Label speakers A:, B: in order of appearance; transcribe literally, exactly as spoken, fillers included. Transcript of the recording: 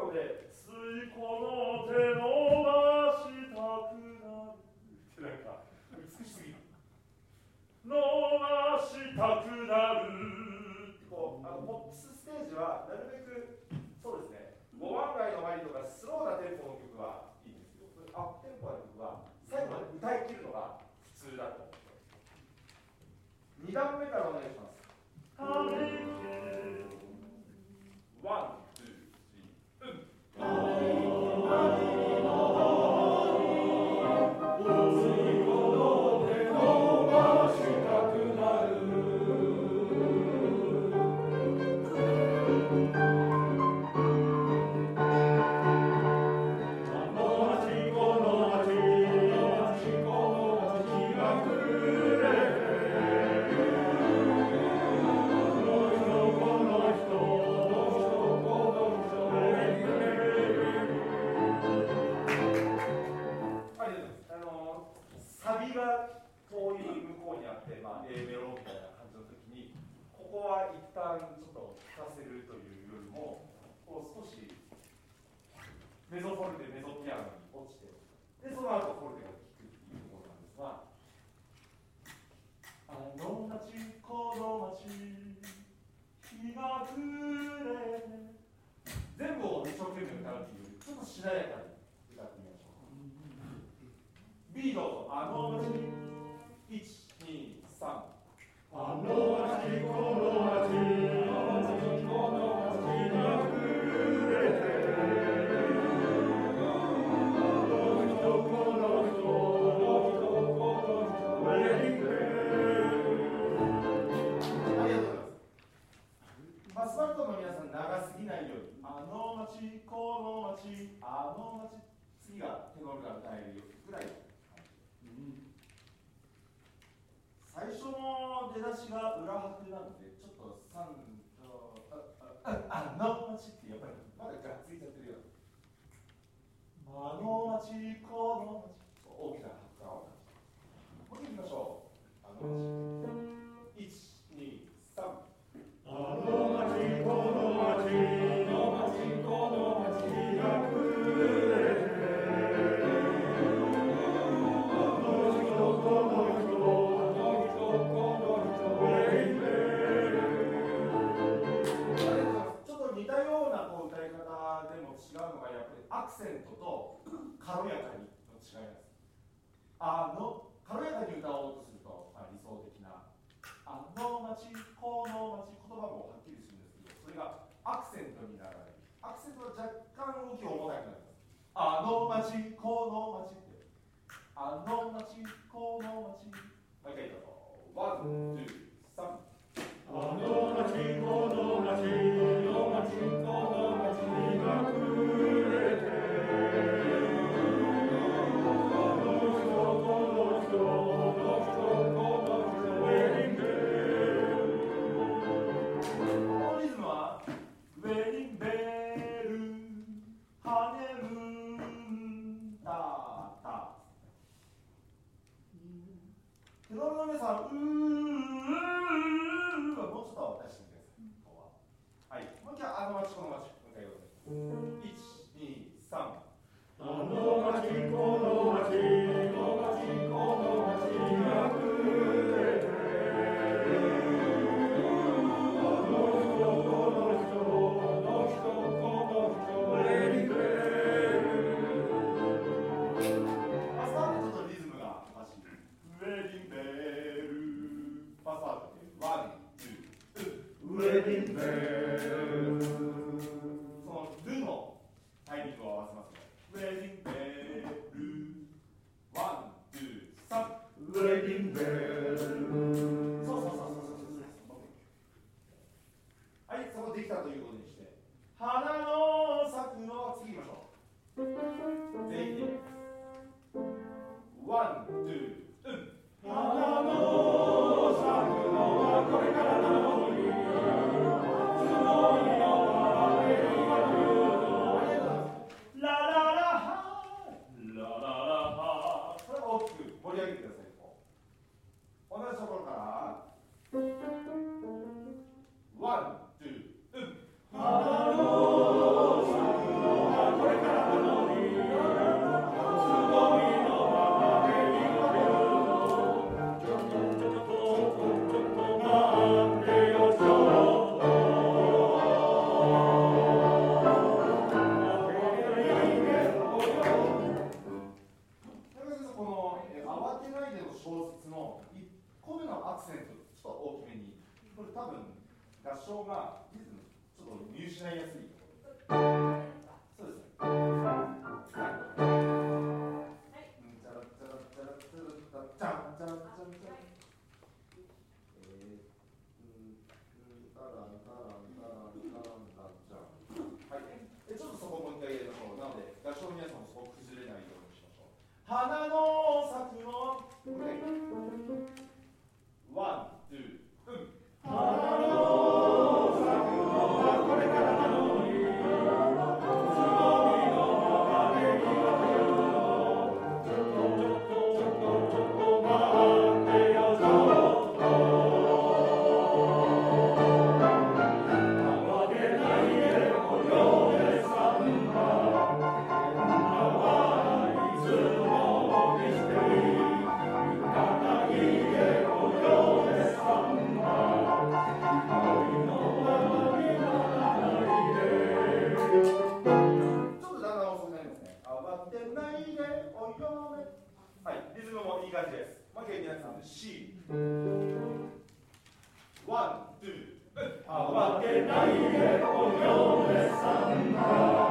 A: こでついこの手伸ばしたくなるってなんか美しすぎる。伸ばしたくなるってこうあのポップスステージはなるべくそうですねごばん街のマリとかスローなテンポの曲はいいんですけど、アップテンポの曲は最後まで歌い切るのが普通だと。に段目からお願いします。ワン、ツー、スリー、うん。サビが遠い向こうにあって、まあ、A メロみたいな感じの時にここは一旦ちょっと聴かせるというよりもこう少しメゾフォルテメゾピアノに落ちてでその後フォルテが聴くっていうところなんですが、あの街この街日が暮れて全部を一生懸命歌うっていうちょっとしなやかに歌ってみましょう。B どうぞ。あの街いち、に、さんあの街この街あの街この街が暮れてあの人この人この人この人ウェディングありがとうございます。アスファルトの皆さん長すぎないようにあの街この街あの街次が手頃が歌えるぐらい最初の出だしが裏拍なのでちょっとさんとあの街ってやっぱりまだがっついちゃってるようなあの街この街大きな拍がもう一回いきましょう。あの街いち、に、さんあの街この街の街この街が暮れてあの人この人似たようなこう歌い方でも違うのがやっぱりアクセントと軽やかにの違いなんです。あの軽やかに歌おうとすると、まあ、理想的なあの街この街言葉もはっきりするんですけどそれがアクセントにならないアクセントは若干動き重たくなります。あの街この街ってあの街この街もう一回言うとワン、ツー、サンあの街この街の街この街が暮れてあの人この人この人この人ウェディングこのリズムはウェディングベルハネムーンタータ手取りの皆さんうーもうちょっと出してみてください。はい、もう一回あの街この街もう一回いち、に、さんあの街この街の街この街が暮れてあの人この人あの人この人ウェディングパスワードちょっとリズムがおかしいウェディングベルパスワードでワンウェディングベルそのルのタイミングを合わせますね。ウェディングベルワン、ツー、サンウェディングベルそうそうそうそうそうはい、そこできたということにして花の咲くの次行きましょう。全員でワン、ツー、うん花の咲くのはこれからなのにラララハラララハこれを大きく盛り上げてください。同じところからワン、ツー、うん花の咲くの花の咲くのワン、ツー、うん。花の咲くのはこれからなのに、つぼみの羽には冬の、ちょっとちょっとちょっとちょっと待ってよちょっと。慌てないでお嫁さんは、女はいつもミステリー。行かないでお嫁さんは、恋のままにならないで。ちょっとだんだん遅くなりますね。慌てないでお嫁。はい、リズムもいい感じです。もう一回皆さん C。ワン、ツー、うん。慌てないでお嫁さんは。